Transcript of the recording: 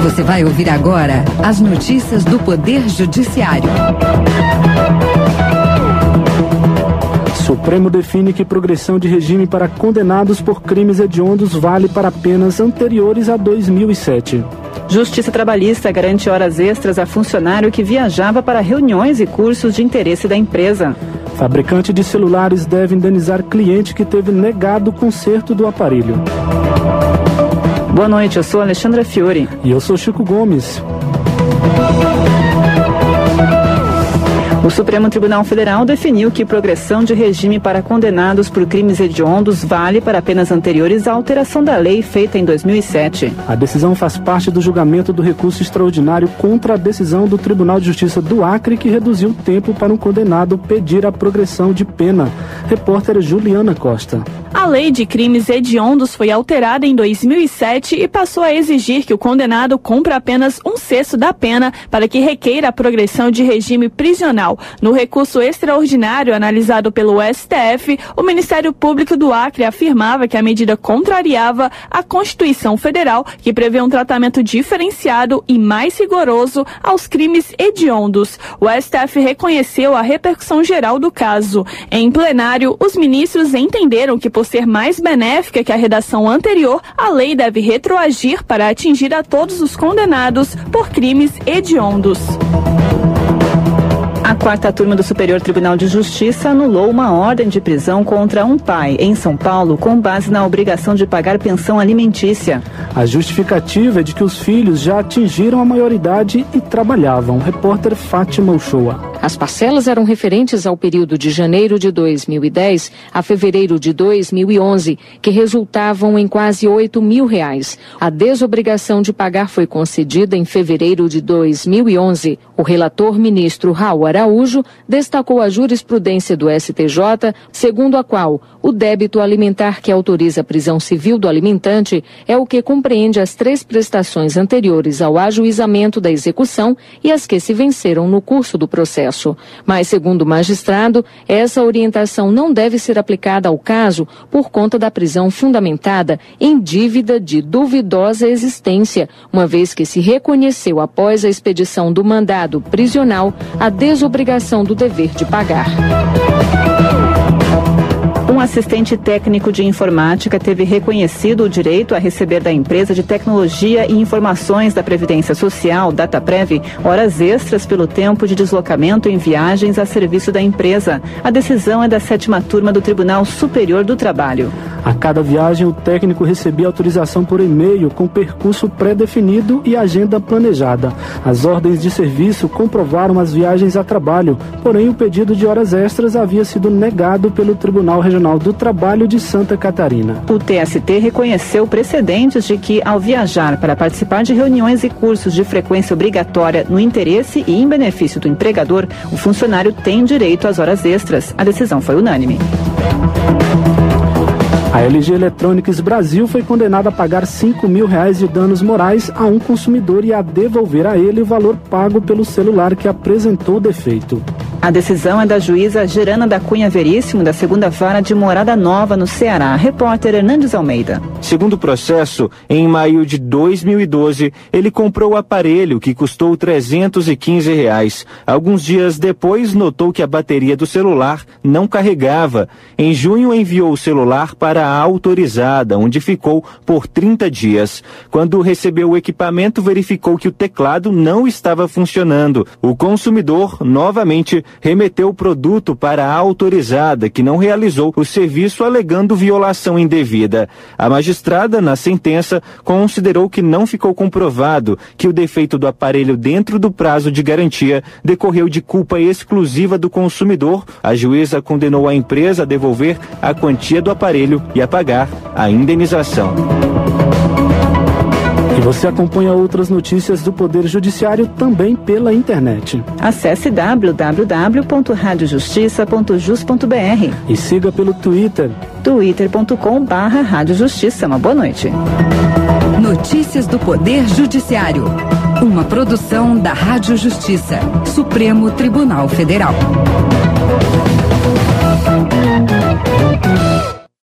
Você vai ouvir agora as notícias do Poder Judiciário. Supremo define que progressão de regime para condenados por crimes hediondos vale para penas anteriores a 2007. Justiça Trabalhista garante horas extras a funcionário que viajava para reuniões e cursos de interesse da empresa. Fabricante de celulares deve indenizar cliente que teve negado o conserto do aparelho. Boa noite, eu sou Alexandra Fiore. E eu sou Chico Gomes. O Supremo Tribunal Federal definiu que progressão de regime para condenados por crimes hediondos vale para penas anteriores à alteração da lei feita em 2007. A decisão faz parte do julgamento do recurso extraordinário contra a decisão do Tribunal de Justiça do Acre, que reduziu o tempo para um condenado pedir a progressão de pena. Repórter Juliana Costa. A lei de crimes hediondos foi alterada em 2007 e passou a exigir que o condenado cumpra apenas 1/6 da pena para que requeira a progressão de regime prisional. No recurso extraordinário analisado pelo STF, o Ministério Público do Acre afirmava que a medida contrariava a Constituição Federal, que prevê um tratamento diferenciado e mais rigoroso aos crimes hediondos. O STF reconheceu a repercussão geral do caso. Em plenário, os ministros entenderam que, por ser mais benéfica que a redação anterior, a lei deve retroagir para atingir a todos os condenados por crimes hediondos. A quarta turma do Superior Tribunal de Justiça anulou uma ordem de prisão contra um pai em São Paulo com base na obrigação de pagar pensão alimentícia. A justificativa é de que os filhos já atingiram a maioridade e trabalhavam. Repórter Fátima Uchoa. As parcelas eram referentes ao período de janeiro de 2010 a fevereiro de 2011, que resultavam em quase R$8.000. A desobrigação de pagar foi concedida em fevereiro de 2011. O relator ministro Raul Araújo destacou a jurisprudência do STJ, segundo a qual o débito alimentar que autoriza a prisão civil do alimentante é o que compreende as 3 prestações anteriores ao ajuizamento da execução e as que se venceram no curso do processo. Mas, segundo o magistrado, essa orientação não deve ser aplicada ao caso por conta da prisão fundamentada em dívida de duvidosa existência, uma vez que se reconheceu após a expedição do mandado prisional a desobrigação do dever de pagar. Um assistente técnico de informática teve reconhecido o direito a receber da empresa de tecnologia e informações da Previdência Social, Dataprev, horas extras pelo tempo de deslocamento em viagens a serviço da empresa. A decisão é da 7ª turma do Tribunal Superior do Trabalho. A cada viagem, o técnico recebia autorização por e-mail com percurso pré-definido e agenda planejada. As ordens de serviço comprovaram as viagens a trabalho, porém o pedido de horas extras havia sido negado pelo Tribunal Regional do Trabalho de Santa Catarina. O TST reconheceu precedentes de que, ao viajar para participar de reuniões e cursos de frequência obrigatória no interesse e em benefício do empregador, o funcionário tem direito às horas extras. A decisão foi unânime. A LG Electronics Brasil foi condenada a pagar R$5.000 de danos morais a um consumidor e a devolver a ele o valor pago pelo celular que apresentou defeito. A decisão é da juíza Gerana da Cunha Veríssimo, da 2ª Vara de Morada Nova, no Ceará. Repórter Hernandes Almeida. Segundo o processo, em maio de 2012, ele comprou o aparelho que custou R$315. Alguns dias depois, notou que a bateria do celular não carregava. Em junho, enviou o celular para a autorizada, onde ficou por 30 dias. Quando recebeu o equipamento, verificou que o teclado não estava funcionando. O consumidor, novamente, remeteu o produto para a autorizada, que não realizou o serviço alegando violação indevida. A magistrada, na sentença, considerou que não ficou comprovado que o defeito do aparelho dentro do prazo de garantia decorreu de culpa exclusiva do consumidor. A juíza condenou a empresa a devolver a quantia do aparelho e a pagar a indenização. E você acompanha outras notícias do Poder Judiciário também pela internet. Acesse www.radiojustiça.jus.br e siga pelo Twitter, twitter.com/radiojustiça. Uma boa noite. Notícias do Poder Judiciário. Uma produção da Rádio Justiça, Supremo Tribunal Federal.